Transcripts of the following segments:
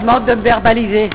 demande de me verbaliser.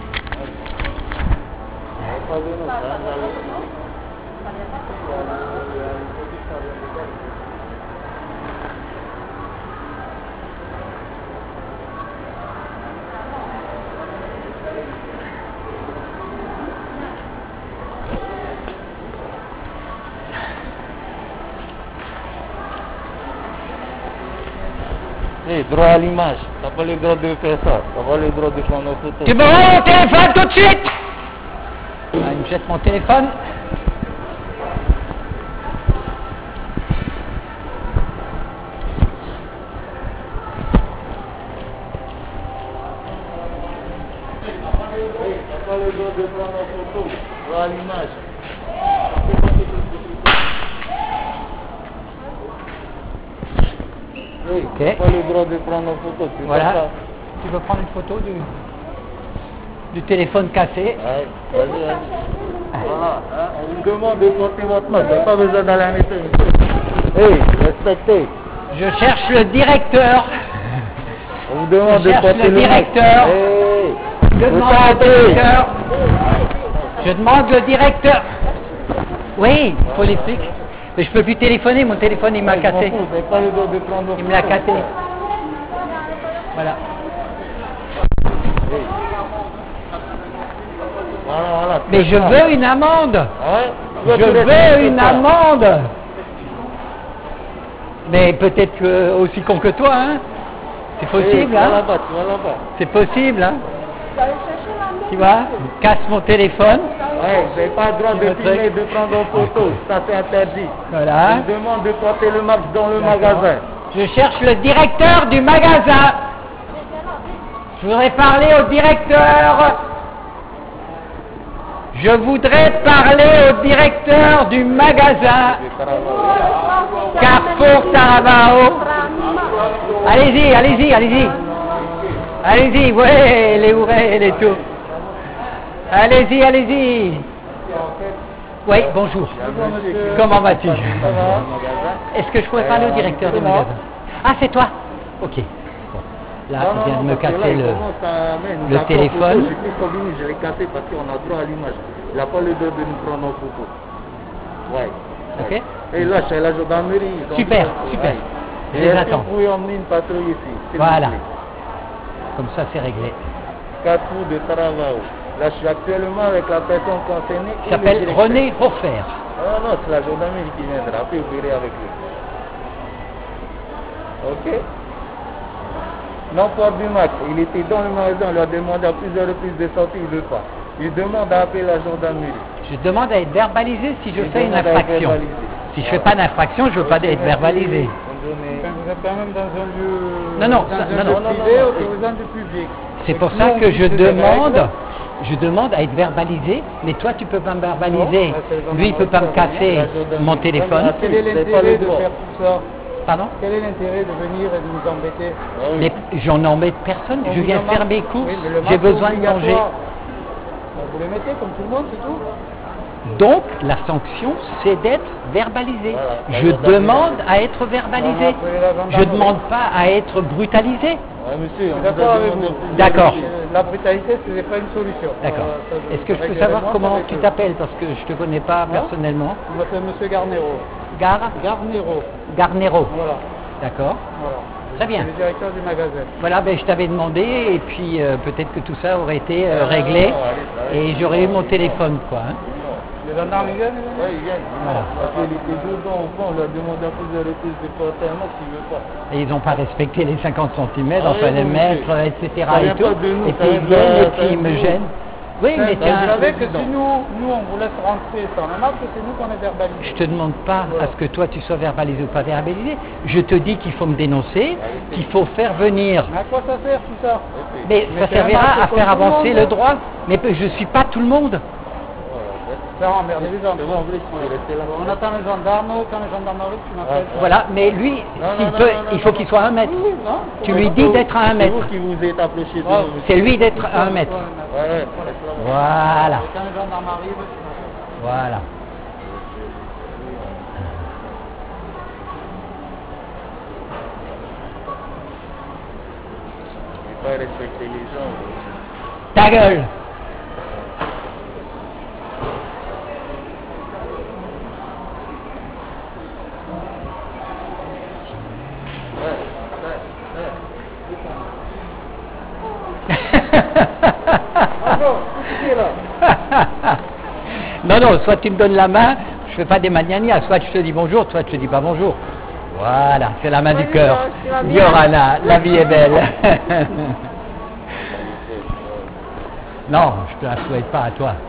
Hey, droit à l'image. T'as pas le droit de faire ça. T'as pas le droit de prendre une photo. Tu me rends mon téléphone tout de suite. Ah, il me jette mon téléphone. Hey, t'as pas le droit de prendre une photo. Droit à l'image. Oui, Ok. tu n'as pas le droit de prendre une photo. Tu Voilà. fais ça. Tu veux prendre une photo du téléphone cassé? Ouais, vas-y, vas-y. Voilà, hein, on vous demande de porter votre masque. Il n'y a pas besoin d'aller à l'intérieur. Hey, respectez. Je cherche le directeur. On vous demande Je de cherche porter le le masque. directeur. Hey, Je vous demande le savez. directeur. Je demande le directeur. Oui, il faut les flics. Mais je peux plus téléphoner, mon téléphone il m'a Je m'en cassé. fous, vous n'avez pas le droit de prendre une Il me l'a photo. cassé. Voilà. Hey. Voilà, voilà. Mais je veux une amende. Ouais, Je veux une amende. Mais peut-être que aussi con que toi, hein. C'est possible, Tu vas hein. là-bas, tu vas là-bas. C'est possible, hein. Tu vois, casse mon téléphone. Ouais, vous n'avez pas le droit Tu de me filmer, trucs. de prendre en photo. Ça c'est interdit. Voilà. On vous demande de porter le masque dans le magasin. Je cherche le directeur du magasin. Je voudrais parler au directeur. Je voudrais parler au directeur du magasin Carrefour Taravao. Allez-y, allez-y, allez-y. Allez-y, ouais, les oreilles, les tout. Allez-y, allez-y. Oui, bonjour. Comment vas-tu? Est-ce que je pourrais parler au directeur du magasin? Ah, c'est toi? Ok. Bon. Là, il vient de me casser le téléphone. Je suis convenu, je l'ai cassé parce qu'on a droit à l'image. Il n'a pas le droit de nous prendre en photo. Ouais. Ok. Et là, chez la gendarmerie. ils ont Super, dit- super. Ouais. Je Et les est-ce que attends. vous pouvez emmener une patrouille ici, s'il vous Voilà. plaît? Comme ça, c'est réglé. Carrefour de Taravao. Là, je suis actuellement avec la personne concernée. Il s'appelle René Hofer. Non, non, c'est la gendarmerie qui viendra. Après, vous verrez avec lui. Ok? Non, port du masque. Il était dans le magasin. On lui a demandé à plusieurs reprises de sortir. Il ne veut pas. Il demande à appeler la gendarmerie. Je demande à être verbalisé si je Il fais une demande à être infraction. verbalisé. Si je fais pas d'infraction, je veux pas être verbalisé. Bonne journée. Vous êtes quand même dans un lieu, Non, non, dans ça- un non, lieu non. privé autorisant du public. C'est pour Donc, ça nous, on que je fixe des règles. demande à être verbalisé, mais toi tu peux pas me verbaliser. Non, c'est le Lui il peut pas me casser La gendarmerie. mon téléphone. Quel est Vous avez pas l'intérêt le de droit. faire tout ça? Pardon? Quel est l'intérêt de venir et de nous embêter? Ah oui. Mais j'en embête personne, On je vous viens demande- faire mes courses, Oui, mais le j'ai masque besoin est de manger. obligatoire. Vous le mettez comme tout le monde, c'est tout? Donc la sanction c'est d'être verbalisé. Voilà. La Je gendarmerie. demande à être verbalisé. On a appelé la gendarmerie. Je demande pas à être brutalisé. Ouais, monsieur, on Je suis vous d'accord a avec demandé vous. plusieurs D'accord. reprises. La brutalité, ce n'est pas une solution. D'accord. Ça, Est-ce que je peux réglerai savoir moi comment avec tu eux. t'appelles parce que je te connais pas Non. personnellement? Je m'appelle Monsieur Garnero. Garnero. Garnero. Voilà. D'accord. Voilà. Très bien. C'est le directeur du magasin. Voilà, ben, je t'avais demandé et puis peut-être que tout ça aurait été réglé et j'aurais eu mon téléphone quoi. Hein. Les gendarmes, ils viennent? Ouais, ils viennent. Voilà. Parce qu'il était dedans au fond, on lui a demandé à plusieurs reprises de porter un masque, il ne veut pas. Et ils n'ont pas respecté les 50 cm, Ah oui, enfin les non, mètres, monsieur. etc. Ça et vient tout. pas de nous, Et ça puis vient ils de viennent la- et puis ça ils me vient de gênent. Oui, mais Ça tiens, Vous savez que président. si nous on vous laisse rentrer sans le masque, c'est nous qu'on est verbalisé. je te demande pas à ce que toi tu sois verbalisé ou pas verbalisé. Je te dis qu'il faut me dénoncer, qu'il faut faire venir. Mais à quoi ça sert tout ça? Mais ça c'est un servira masque à comme faire tout le avancer monde, le hein. droit. Mais je suis pas tout le monde. Ça emmerde les gens. C'est bon, vous laissez rester là. On attend les gendarmes, quand les gendarmes arrivent, tu m'appelles. Voilà, mais lui, s'il non, peut, non, il non, faut non. qu'il soit à 1 mètre. Oui, non? Tu lui dis d'être à 1 C'est mètre. vous qui vous êtes approché de Ouais. nous, monsieur. C'est lui d'être à 1 mètre. Ouais, ouais, reste là. Voilà, Et quand les gendarmes arrivent, tu m'appelles. voilà. Il ne faut pas respecter les gens. Ta gueule. Non, non, soit tu me donnes la main, je fais pas des magnanias, soit je te dis bonjour, soit je te dis pas bonjour. Voilà, c'est la main du cœur. Diorana, la vie est belle. Non, je te la souhaite pas à toi.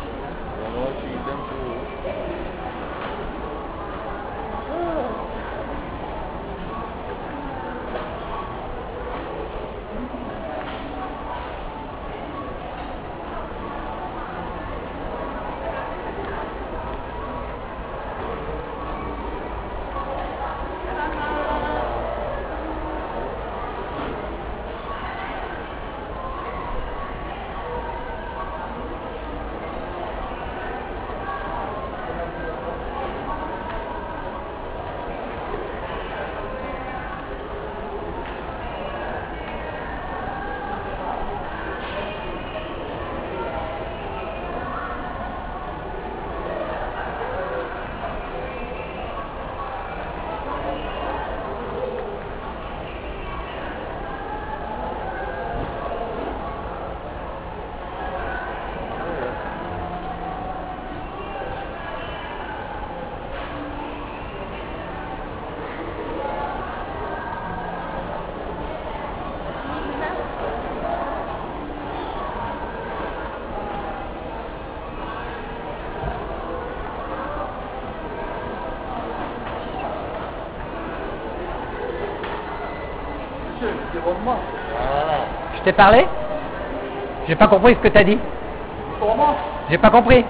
Je t'ai parlé? J'ai pas compris ce que t'as dit. J'ai pas compris.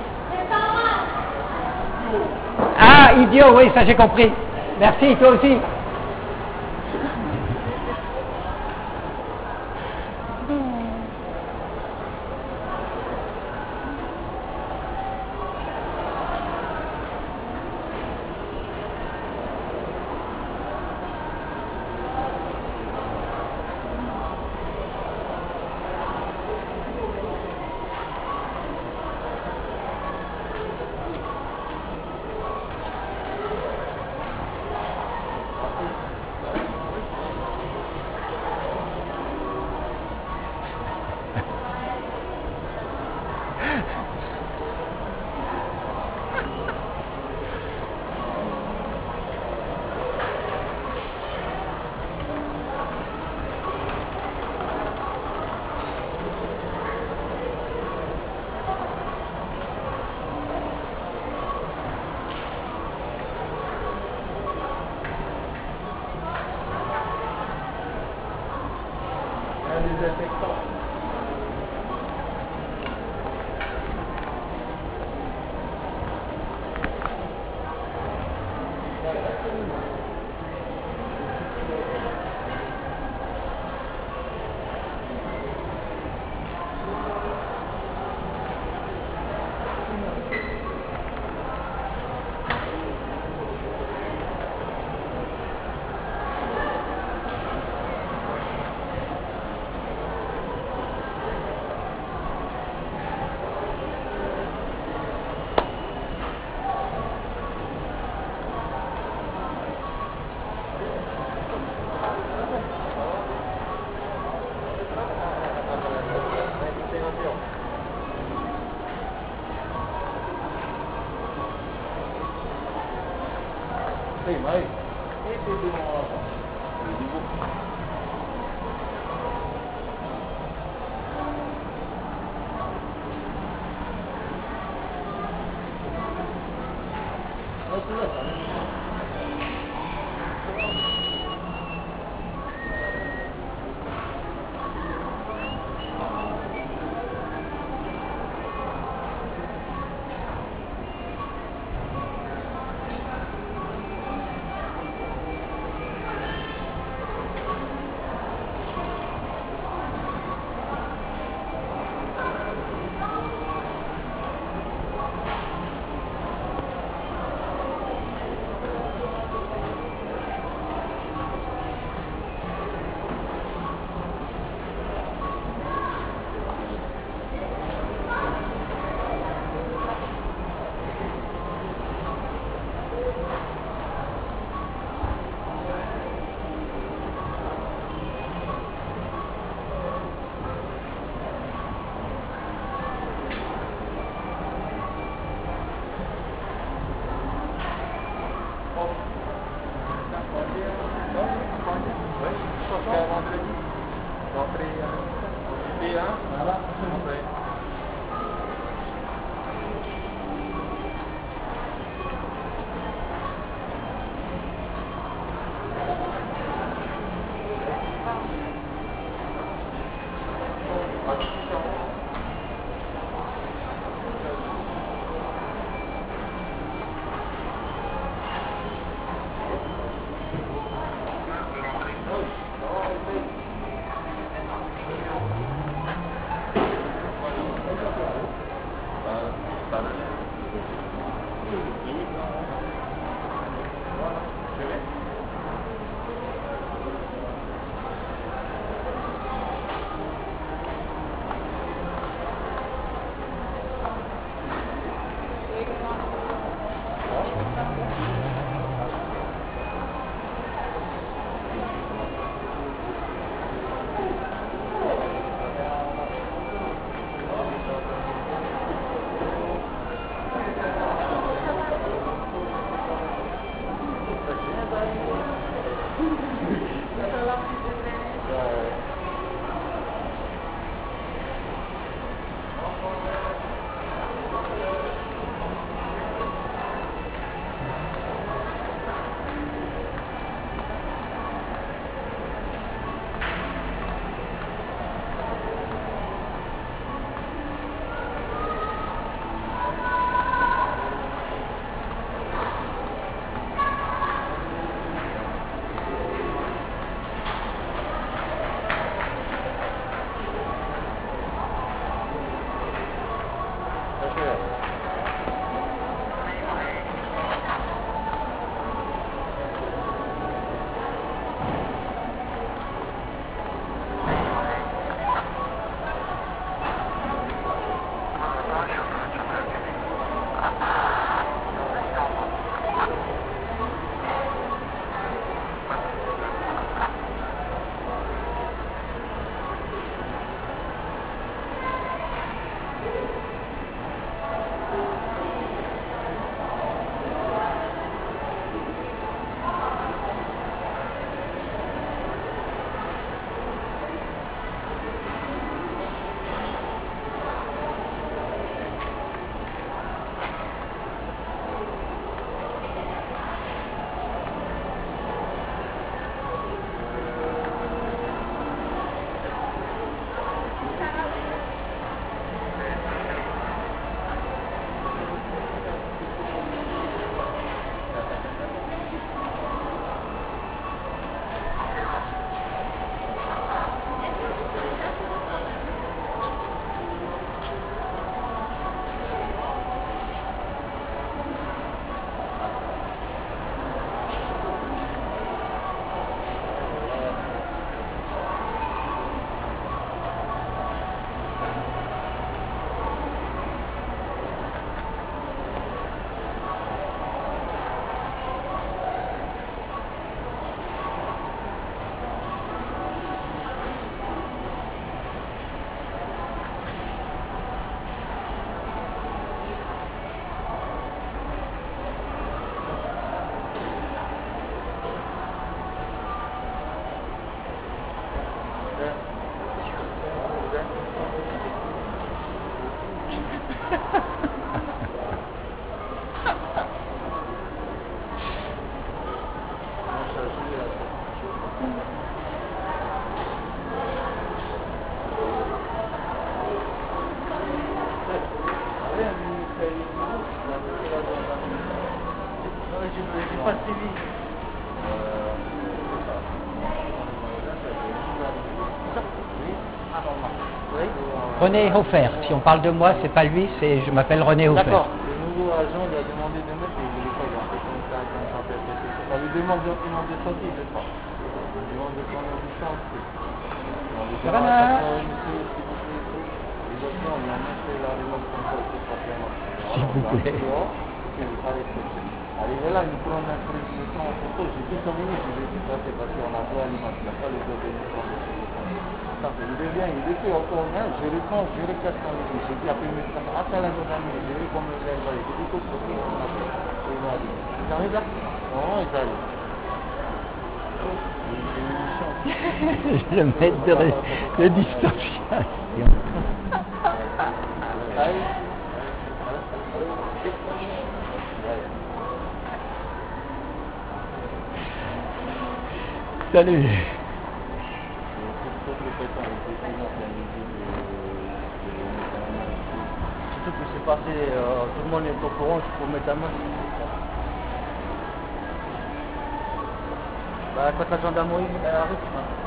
Ah, idiot, oui, ça j'ai compris. Merci, toi aussi. Voilà, s'il vous plaît. Pas suivi. Oui. René Hofer. Si on parle de moi, c'est pas lui, c'est je m'appelle René Hofer. D'accord. Le nouveau agent lui a demandé de mettre et il voulait pas voir. Ça lui demande de sortie, je crois. Il demande de prendre une distance. Ça va là? S'il vous plaît. Arrivé là, il nous prend un truc de temps en photo. J'ai dit 5 minutes, je vais tout passer parce qu'on a deux l'image. Il n'a pas le droit de nous prendre sur le temps. Il devient, il était encore là, je le prends, je le casse dans les yeux. J'ai dit après mes frères, attends la journée, je vais comme le lève. J'ai dit, écoute, on a fait. Il m'a dit, j'arrive là? Non, il arrive. J'ai une chance. Le mètre de distanciation. Salut. Surtout que c'est passé, tout le monde est au courant, il faut mettre un masque. Bah, quand la gendarmerie arrive,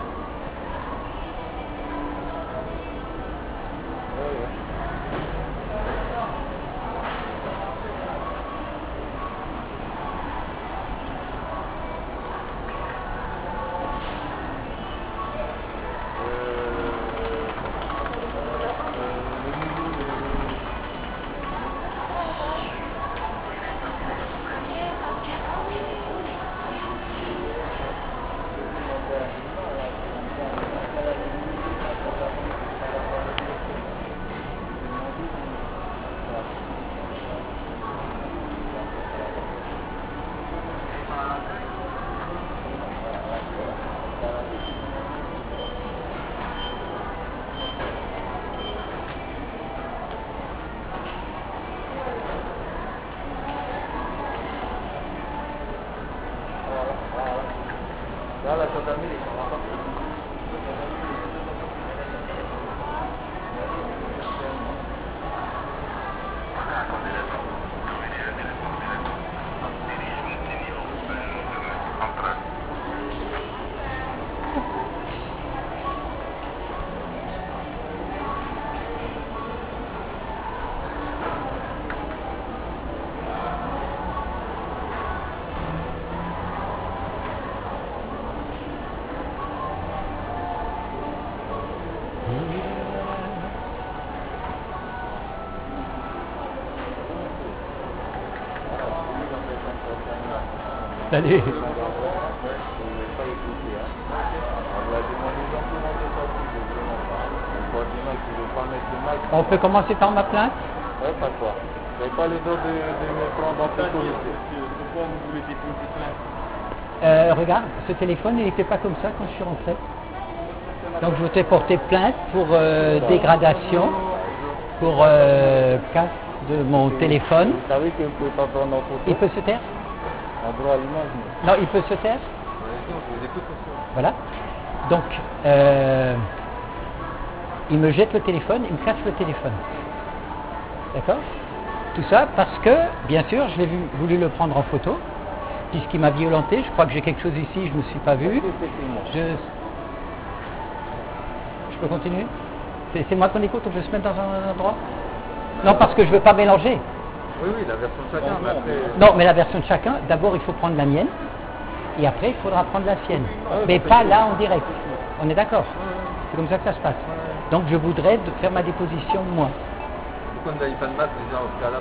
là, la gendarmerie, ils sont là. Salut. On peut commencer par ma plainte? Oui, pas toi. Vous n'avez pas les autres de mes plans d'entreprise. Pourquoi vous voulez déposer plainte? Regarde, ce téléphone, il n'était pas comme ça quand je suis rentré. Donc je voudrais porter plainte pour dégradation, pour casse de mon téléphone. Vous savez que vous ne pouvez pas prendre en photo. Il peut se taire? En droit à l'image, mais... Non, il peut se taire? Je vous écoute, monsieur. Voilà. Donc, il me jette le téléphone, il me casse le téléphone. D'accord? Tout ça parce que, bien sûr, je l'ai voulu le prendre en photo, puisqu'il m'a violenté. Je crois que j'ai quelque chose ici, je ne me suis pas vu. Je peux continuer? C'est moi qu'on écoute, on peut se mettre dans un endroit? Non, parce que je ne veux pas mélanger. Oui, oui, la version de chacun, mais après... Non, mais la version de chacun, d'abord il faut prendre la mienne, et après il faudra prendre la sienne. Mais pas là en direct. On est d'accord? C'est comme ça que ça se passe. Donc je voudrais faire ma déposition moi. Pourquoi vous n'avez pas de masque déjà au préalable?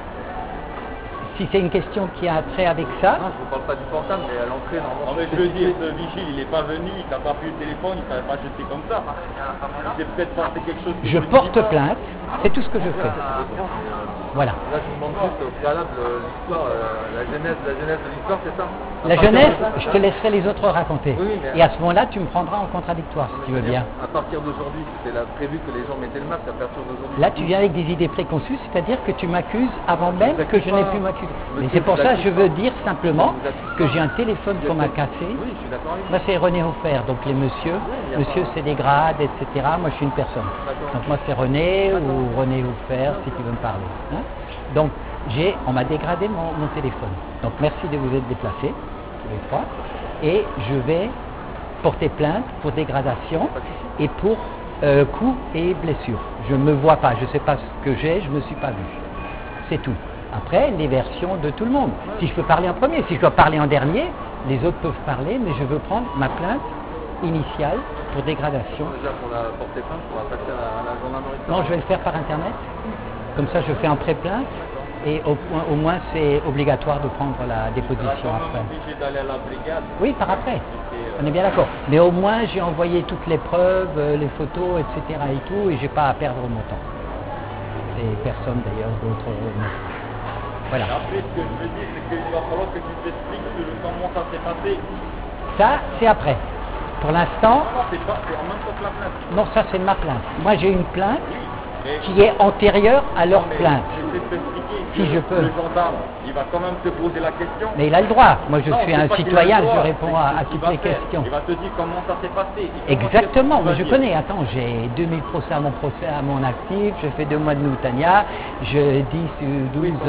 Si c'est une question qui a trait avec ça, Non, je ne vous parle pas du portable, mais à l'entrée, normalement... Non mais je veux dire, ce vigile, il n'est pas venu, il t'a pas pris le téléphone, il ne t'avait pas jeté comme ça. Il s'est peut-être passé quelque chose... je porte plainte, c'est tout ce que je fais. Voilà. Là, je vous demande juste au préalable l'histoire, la genèse de l'histoire, c'est ça? La jeunesse, je te laisserai les autres raconter. Oui, mais- Et à ce moment-là, tu me prendras en contradictoire, si tu veux bien. À partir d'aujourd'hui, c'était prévu que les gens mettaient le masque à partir d'aujourd'hui. Là, tu viens avec des idées préconçues, c'est-à-dire que tu m'accuses avant même que je n'ai pu m'accuser. Mais Monsieur, c'est pour je ça vous que je veux dire simplement Je vous accuse que pas. j'ai un téléphone qu'on m'a cassé. Oui, je suis d'accord avec vous. Moi, c'est René Offert, donc les messieurs. il y a Monsieur, pas- c'est des grades, etc. Moi, je suis une personne. D'accord. Donc, moi, c'est René ou René Offert, si tu veux me parler. Hein. Donc, on m'a dégradé mon téléphone. Donc, merci de vous être déplacés, tous les trois. Et je vais porter plainte pour dégradation et pour coups et blessures. Je ne me vois pas, je ne sais pas ce que j'ai, je ne me suis pas vu. C'est tout. Après, les versions de tout le monde. Si je peux parler en premier, si je dois parler en dernier, les autres peuvent parler, mais je veux prendre ma plainte initiale pour dégradation. Déjà, pour la porter plainte, pour la passer à la gendarmerie. Non, je vais le faire par Internet. Comme ça, je fais un pré-plainte. Et au moins, c'est obligatoire de prendre la déposition après. obligé d'aller à la brigade. Oui, par après. On est bien d'accord. Mais au moins, j'ai envoyé toutes les preuves, les photos, etc. et tout, et j'ai pas à perdre mon temps. Et personne d'ailleurs d'autres. Voilà. Après, ce que je veux dire, c'est qu'il va falloir que tu t'expliques comment ça s'est passé. Ça, c'est après. Pour l'instant, C'est en même temps que la plainte. non, ça c'est ma plainte. Moi j'ai une plainte Mais- qui est antérieure à leur mais plainte. j'essaie de t'expliquer Si que je peux. le gendarme, il va quand même te poser la question. Mais il a le droit. Moi je Non, suis c'est un pas qu'il a citoyen, le droit, je réponds c'est à qu'il toutes va les faire. questions. Il va te dire comment ça s'est passé. Exactement, mais je connais. connais. Attends, j'ai 2000 procès à mon actif, je fais 2 mois de Noutania, je 10 ou 12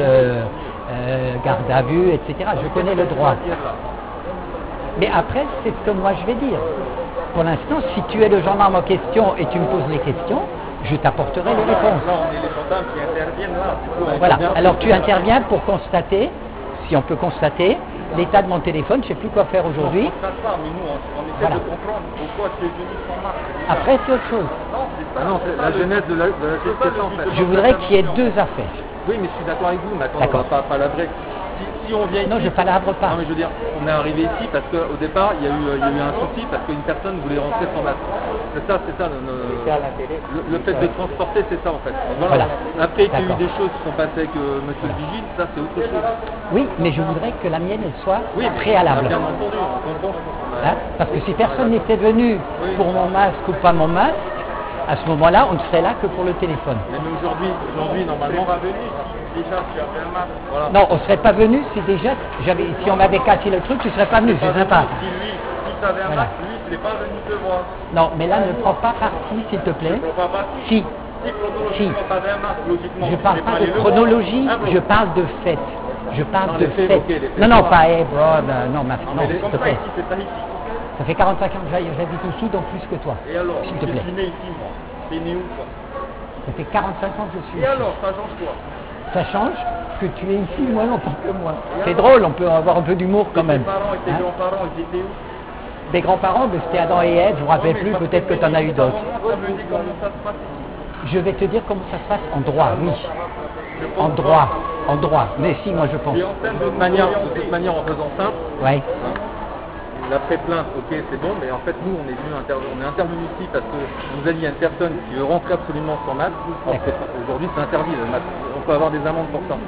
gardes à vue, etc. Je connais le droit. Mais après, c'est ce que moi je vais dire. Pour l'instant, si tu es le gendarme en question et tu me poses les questions, je t'apporterai les réponses. Là, on est les gendarmes qui interviennent là. Du coup, on Voilà, vient- alors tu interviens pour constater, si on peut constater, l'état de mon téléphone, je ne sais plus quoi faire aujourd'hui. On constate pas, mais nous, on essaie Voilà. de comprendre pourquoi tu es venu sans masque. Après, c'est autre chose. Non, c'est ça. Ah non, c'est la genèse de la gestation en fait. Je voudrais qu'il y ait 2 affaires. Oui, mais je suis d'accord avec vous, mais attends, D'accord. on va pas l'adresser. Si on vient ici... Non, je ne palabres pas. Non, mais je veux dire, on est arrivé ici parce qu'au départ, il y a eu un souci parce qu'une personne voulait rentrer sans masque. C'est ça, le fait de transporter, c'est ça en fait. Donc, Voilà. Après qu'il y a eu D'accord. des choses qui sont passées avec monsieur le vigile, ça c'est autre chose. Oui, mais je voudrais que la mienne, elle soit Oui, mais préalable. Bien entendu, on comprend. Hein, parce que si personne n'était venu pour mon masque ou pas mon masque, à ce moment-là, on ne serait là que pour le téléphone. Mais aujourd'hui, normalement... pas venu si déjà tu avais un masque. Voilà. Non, on ne serait pas venu si déjà, si on m'avait cassé le truc, tu ne serais pas venu, c'est sympa. Si lui, si tu avais un Voilà. masque, lui, il n'est pas venu te voir. Non, mais là, ne prends pas parti, s'il te plaît. Je ne pas parti. Si, Si chronologiquement tu avais un masque, logiquement, je tu parle n'es pas allé de le voir. chronologie, Ah bon. je parle de fait. Je parle Non, de les faits fait. évoqués, les faits. Non, non, pas, non, Mais non, c'est s'il comme te ça plaît. ici, c'est ça ici. Ça fait 45 ans que j'habite ici, donc plus que toi. Et alors, S'il te je plaît. suis né ici, moi. T'es né où, toi? Ça fait 45 ans que je suis Et ici. alors, ça change quoi? Ça change que tu es ici moins longtemps que moi. C'est drôle, on peut avoir un peu d'humour quand même. Tes parents et tes Hein? grands-parents, ils étaient où? Des grands-parents, mais c'était Adam et Ève, je ne me rappelle plus, peut-être que tu en as eu d'autres. Ça me dit comment ça se passe ici. Je vais te dire comment ça se passe en droit, oui. Je pense En droit. Mais si, moi je pense. Et en scène De toute manière, en faisant simple, Ouais. la pré-plainte, ok, c'est bon, mais en fait, nous, on est intervenu ici parce que vous avez une personne qui veut rentrer absolument sans masque. Alors que aujourd'hui, c'est interdit, le masque. On peut avoir des amendes pour ça.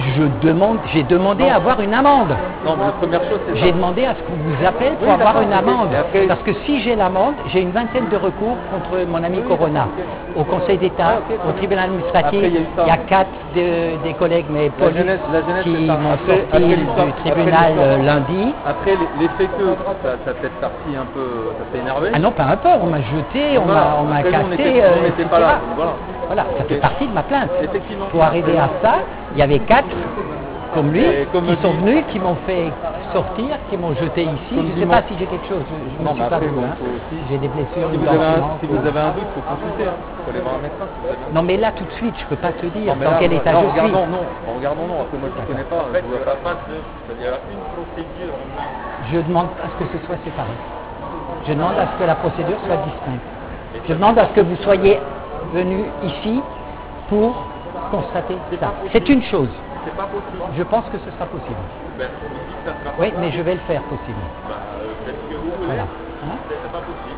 J'ai demandé à avoir une amende. Non, mais la première chose, c'est ça. J'ai demandé à ce qu'on vous appelle pour Oui, avoir d'accord, une ok. amende. Et après- Parce que si j'ai l'amende, j'ai une vingtaine de recours contre mon ami Corona. Au Conseil d'État, Ah, ok, au tribunal administratif, Après, il y a eu ça. il y a 4 des collègues, mais La police, jeunesse, qui c'est ça. m'ont Après sorti l'histoire- du après tribunal l'histoire. lundi. Après, l'effet que ça a peut-être parti un peu, ça s'est énervé. Ah non, pas un peu, on m'a jeté, on Voilà. m'a Après, nous, cassé, on n'était pas etc. là. Donc voilà. Voilà, ça fait Ok. partie de ma plainte. Effectivement. Pour arriver à ça, il y avait 4, comme lui, Et comme qui dit- sont venus, qui m'ont fait sortir, qui m'ont jeté ici. Comme Je ne dit sais mon- pas si j'ai quelque chose, je ne Non, suis mais pas après, vu, bon, hein. faut aussi- J'ai des blessures, Si une vous avez un blanchiment. doute, il faut consulter. Il faut aller voir un médecin si vous avez un doute. Non mais là tout de suite, je peux pas te dire Non, mais dans là, quel état là, je suis. regardons, non. Regardons, non. Après, moi, je ne connais pas. En fait, je il n'y vois aura pas de... Il y aura une procédure en main. Je demande à ce que ce soit séparé. Je demande à ce que la procédure soit distincte. Je demande à ce que vous soyez venus ici pour constater ça. C'est une chose. C'est pas possible. Je pense que ce sera possible. Ben, on me dit que ça sera Oui, pas mais je vais le faire possible. Bah, faites ce que vous voulez. Voilà. Hein? C'est pas possible.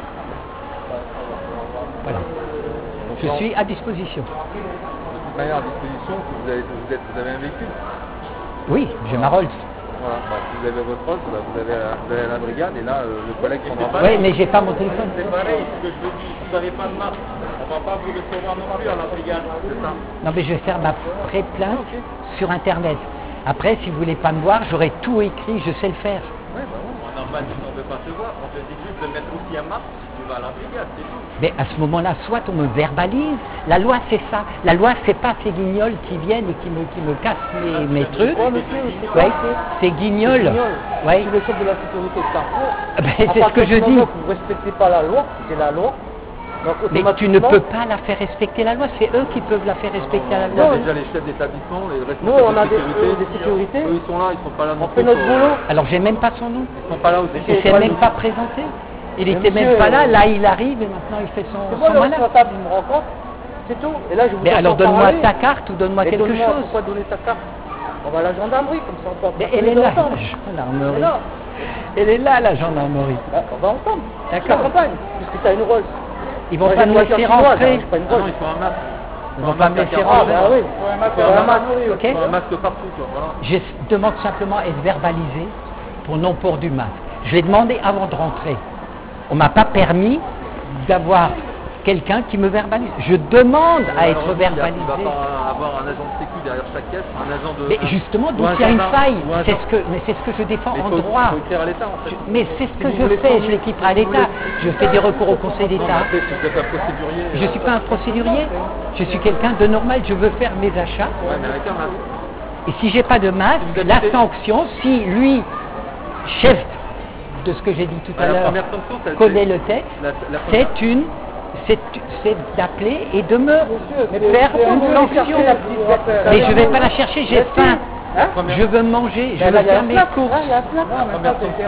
Voilà. Je suis à disposition. de toute manière à disposition. Si vous avez un véhicule. Oui, j'ai ma Rolls. Voilà. Bah, si vous avez votre poste, bah, vous avez la brigade et là, le collègue prendra pas. Oui, mais j'ai pas mon téléphone. C'est pareil, ce que je vous dis. Si vous n'avez pas de masque, on va pas vous recevoir non plus à la brigade. C'est ça. Non, mais je vais faire ma pré-plainte sur Internet. Après, si vous voulez pas me voir, j'aurai tout écrit, je sais le faire. Ouais, bah, ouais. On n'a pas dit qu'on ne veut pas te voir. On te dit juste de mettre aussi un masque si tu vas à la brigade, c'est tout. Mais à ce moment-là, soit on me verbalise, la loi c'est ça. La loi c'est pas ces guignols qui viennent et qui me cassent mes trucs. Ouais, ces guignols. Ouais. Je suis le chef de la sécurité de Carrefour. Ben, À c'est ce que partir je du dis. moment que vous ne respectez pas la loi, c'est la loi. Donc, Mais tu ne automatiquement- peux pas la faire respecter la loi, c'est eux qui peuvent la faire respecter la Il y a loi. déjà les chefs d'établissement, les responsables Nous, on a de des sécurité. sécurités. Eux, ils sont là, ils sont pas là. On fait notre boulot. Alors j'ai même pas son nom. Ils sont pas là aussi. Il s'est même pas présenté. Il Mais était même monsieur, pas là, là il arrive et maintenant il fait C'est son moi le malade. responsable, il me rencontre. C'est tout. Et là, je vous Mais alors entends donne-moi parler. ta carte ou donne-moi Et quelque donne-moi, chose. Pourquoi donner ta carte? On va à la gendarmerie, comme ça on peut Mais appeler elle est là, ensemble. la gendarmerie. Mais non, Elle est là, la gendarmerie. bah, on va ensemble. D'accord. Je t'accompagne, puisque tu as une Rolls. Ils vont Moi, pas j'ai me une voiture laisser chinoise, rentrer. hein, j'ai pas une Ah non, Rolls. il faut un masque. Ils vont pas me laisser Ah, rentrer. bah oui. masque. Faut un masque. Ok. Il faut un masque partout, quoi. Voilà. Je demande simplement à être verbalisé pour non-port du masque. Je l'ai demandé avant de rentrer. On m'a pas permis d'avoir quelqu'un qui me verbalise. Je demande à être Tu vas verbalisé. pas avoir un agent de sécu derrière chaque caisse, un agent de... Mais justement, ou donc un il y a une gendarme, faille. ou un C'est gendarme. ce que je défends Mais en faut droit. écrire à l'État, en fait. Mais c'est ce que Si vous je voulez fais, prendre- je l'équiperai à si vous l'État. voulez- Je fais des recours au Conseil Non, mais d'État. après, si vous êtes un procédurier... Je ne suis pas un procédurier, je suis quelqu'un de normal, je veux faire mes achats. Ouais, mais avec un masque. Et si j'ai pas de masque, Si vous la habitez- sanction, si lui, chef de ce que j'ai dit tout à La l'heure, première sanction, c'est- connaît le texte, la première- c'est d'appeler et de me faire Vous sanction. cherchez la petite bête. Mais je ne vais pas la chercher, j'ai faim. première- Je veux manger, je Ben là, veux il y a faire un mes flac. courses. Là, il y a un flac. La première sanction,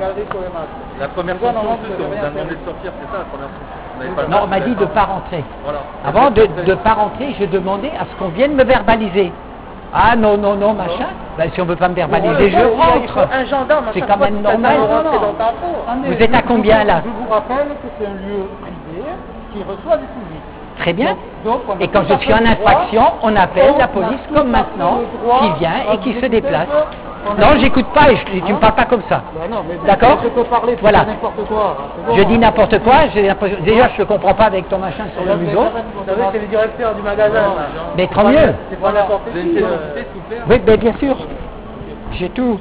la première Non, non, sanction, non, c'est vous que avez vous rien a demandé fait. de sortir, c'est ça la première sanction. Vous n'avez pas le Non, on masque, m'a vous dit avez de pas- pas rentrer. Voilà. Avant de pas rentrer, je demandais à ce qu'on vienne me verbaliser. Ah non, non, non, machin. Ben, si on veut pas me verbaliser, je rentre. Un gendarme, à C'est chaque quand fois même qu'il t'attend normal. de rentrer dans ta cour. Vous êtes à combien là? Je vous rappelle que c'est un lieu privé qui reçoit du public. Très bien. Donc, on a Et quand tout je à suis fait en le droit- infraction, on appelle on la a police tout comme à fait maintenant, le droit qui vient à et qui se discuter déplace. on a- Non, j'écoute pas et tu me parles pas comme ça. Ben non, mais D'accord? Je peux parler de Voilà. n'importe quoi. C'est bon, Je hein. dis n'importe quoi, déjà je ne comprends pas avec ton machin sur le museau, Vous savez, c'est le directeur du magasin. mais tant mieux. C'est pas n'importe Vous avez une qui. pièce d'identité, s'il vous plaît? Oui, mais bien sûr, j'ai tout.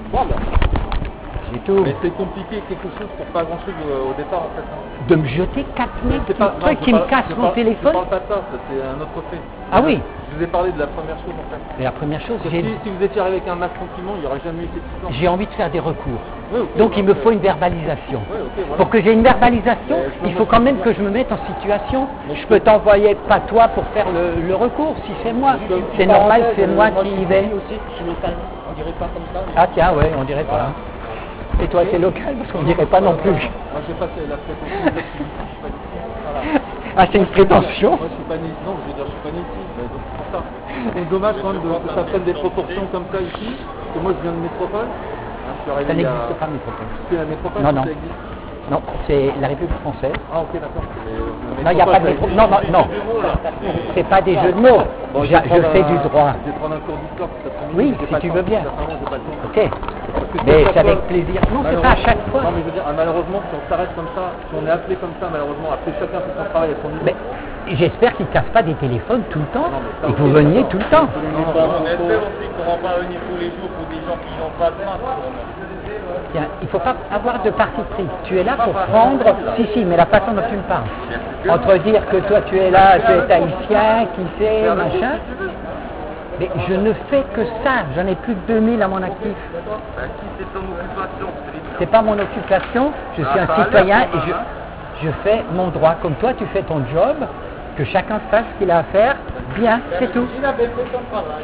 J'ai tout. Mais c'est compliqué quelque chose pour pas grand chose au départ en fait. De me jeter 4 mètres C'est de non, trucs je qui me parle- cassent je mon parle- téléphone. Je parle pas de ça, ça, c'est un autre fait. Ah oui. Je vous ai parlé de la première chose en fait. C'est la première chose, Parce que si vous étiez arrivé avec un masque tranquillement, il n'y aurait jamais eu cette histoire. j'ai envie de faire des recours. Oui, ok, Donc il me ok. faut une verbalisation. Oui, ok, voilà. Pour que j'ai une verbalisation, Mais je il faut quand même que je me mette en situation. Je peux t'envoyer pas toi pour faire le recours, si c'est moi. C'est normal, c'est moi qui y vais. aussi, je suis local. On dirait pas comme ça. Ah tiens, ouais, on dirait pas. Et toi, t'es local, parce qu'on dirait pas non plus. Moi j'ai pas la prétention d'être ici, je suis pas ici. Voilà. Ah, c'est une prétention. Moi je suis pas né ici, non, je veux dire je suis pas né ici, mais donc c'est pour ça. C'est dommage quand même que ça prenne des proportions comme ça ici, parce que moi je viens de métropole. Hein, je suis arrivé Ça il y a- n'existe pas, métropole. C'est la métropole Non, que non. ça existe. Non, c'est la République française. Ah ok d'accord. Non, il n'y a pas de métro. Non, non, non. C'est pas des jeux de mots. Bon, Je fais du droit. Je vais prendre un cours d'histoire cet après-midi. Oui, mais j'ai si pas le tu temps. veux bien. Sincèrement, j'ai pas le temps. Ok. Parce que si Mais à c'est chaque avec fois- plaisir. Non, c'est pas à chaque fois. Non, mais je veux dire, malheureusement, si on s'arrête comme ça, si on est appelé comme ça, malheureusement, après chacun fait son travail à son niveau. Mais j'espère qu'ils ne cassent pas des téléphones tout le temps Non, mais ça, et que ok, vous veniez d'accord. tout le temps. On espère aussi qu'on ne va pas venir tous les jours pour des gens qui n'ont pas de masque. Tiens, il ne faut pas avoir de parti pris. Tu es là pour prendre. Si, mais la façon dont tu me parles. Entre dire que toi tu es là, tu es haïtien, qui sait, machin. Mais je ne fais que ça. J'en ai plus de 2000 à mon actif. Ben, si c'est ton occupation, C'est pas mon occupation. Je suis un citoyen et je fais mon droit. Comme toi, tu fais ton job. Que chacun sache ce qu'il a à faire. Bien, c'est tout. Il avait fait son travail.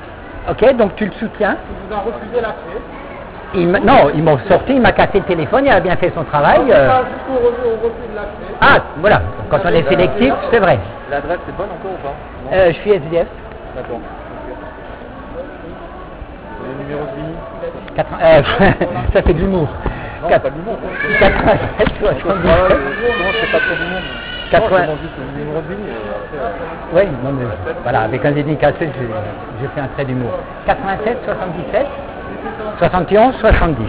Ok, donc tu le soutiens. Il vous a refusé l'accès. Non, ils m'ont sorti, il m'a cassé le téléphone, il a bien fait son travail. Pas jusqu'au refus de l'accès. Ah, voilà, quand on est sélectif, c'est vrai. L'adresse est bonne encore ou pas? Non. Je suis SDF. D'accord. Ok. Et le numéro de Vini? Ça fait de l'humour. Non, pas de l'humour. 87, 70. Moi, c'est pas trop du monde. 80. Non, je demande juste le numéro de Vini. Oui, non mais voilà, avec un déni cassé, j'ai fait un trait d'humour. 87, 77, 71, 70.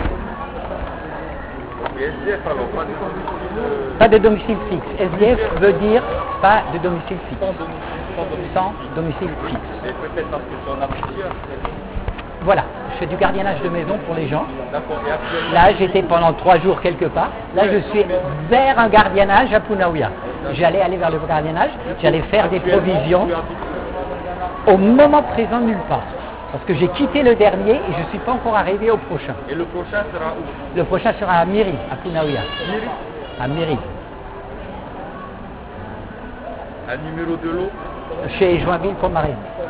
Et SDF, alors, pas de domicile, Pas de domicile fixe. SDF veut dire pas de domicile fixe. Sans domicile fixe. et peut-être parce que tu en as plusieurs. Voilà, je fais du gardiennage de maison pour les gens. D'accord, et actuellement, Là, j'étais pendant 3 jours quelque part. Là, je suis vers un gardiennage à Punaouia. J'allais aller vers le gardiennage, j'allais faire des provisions. tu habites où? Au moment présent, nulle part. Parce que j'ai quitté le dernier et je ne suis pas encore arrivé au prochain. Et le prochain sera où? Le prochain sera à Miri, à Punaouia. Miri? À Miri. Un numéro de l'eau? Chez Joinville, Pomaré.